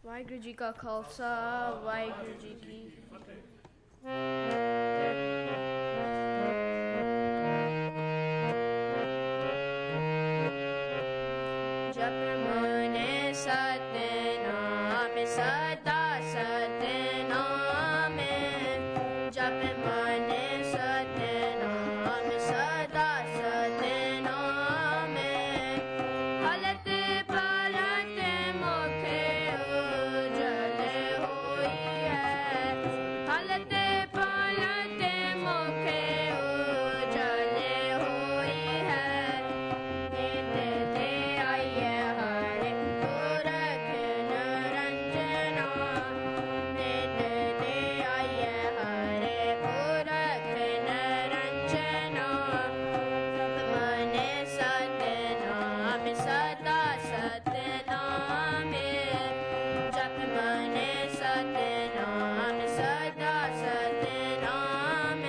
वाहिगुरु जी का खालसा वाहिगुरु जी की जप मन सतनाम सदा सतनाम जप मन सतनाम सदा सतनाम हलत पलत मुख उजल होई है हलत पलत मुख उजल होई है नित ते आइए हरे पुरख निरंजना नित ते आइए हरे पुरख निरंजना जप मन सतनाम सदा सतनाम जप मन सतनाम सदा सतनाम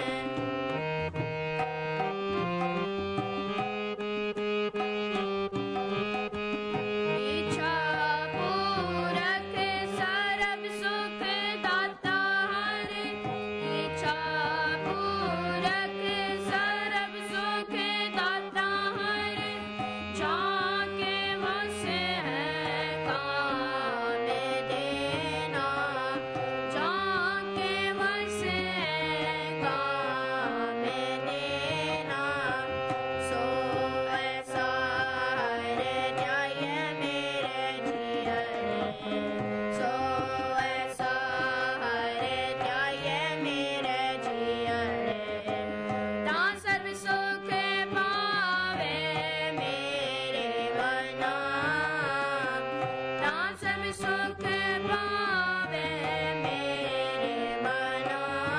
इच्छा पूरक सर्व सुख दाता हरि इच्छा पूरक सर्व सुख दाता हरि जाके वस है काम देना जाके वस है काम देना सो ऐसा हरे न्याय मेरे जियरे सो ऐसा हरे न्याय मेरे जियरे ता सर्व सुख पावे मेरे मना ता सर्व सुख पावे मेरे मना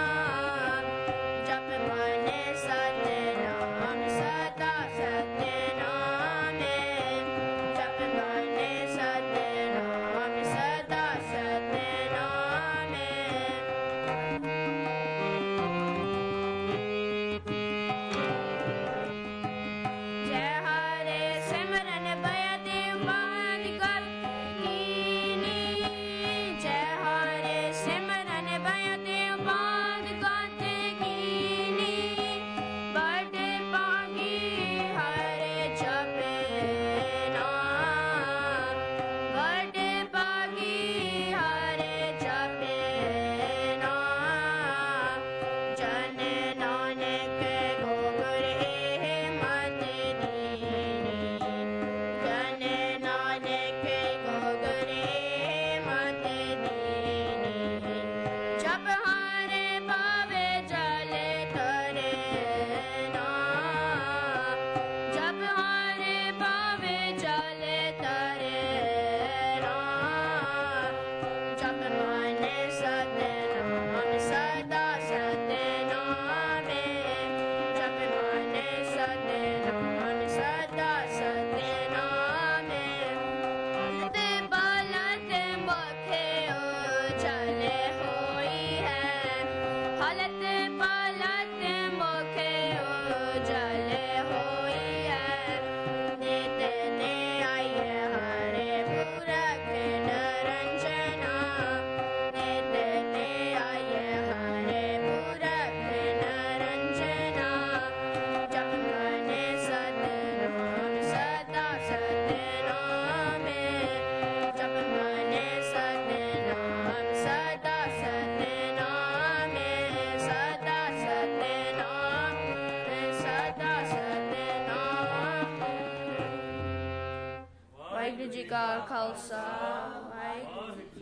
जप मन सतनाम सदा सतनाम जप मन सतनाम सदा सतनाम जय हरे सिमरन भय दीवान कर कीनी जय हरे सिमरन भय दीवान गत कीनी बड़े पागी हरे जपना बड़े पागी हरे जपना जन नानक गोगरे मत दीनी जन नानक गोगरे मत दीनी जब हरे पावे जल तरना जब हरे पावे जल तरना जप मन सतनाम सदा सतनाम जप मन सतनाम सदा सतनाम हलत पलत मुख उजल होई है हलत पलत मुख उजल होई है नित ते आइए हरे पुरख निरंजना नित ते आइए हरे पुरख निरंजना जप मन सतनाम सदा सतनाम जप मन सतनाम सदा सतनाम सदा सतनाम सदा सतनाम वाहिगुरु जी का खालसा वाहिगुरु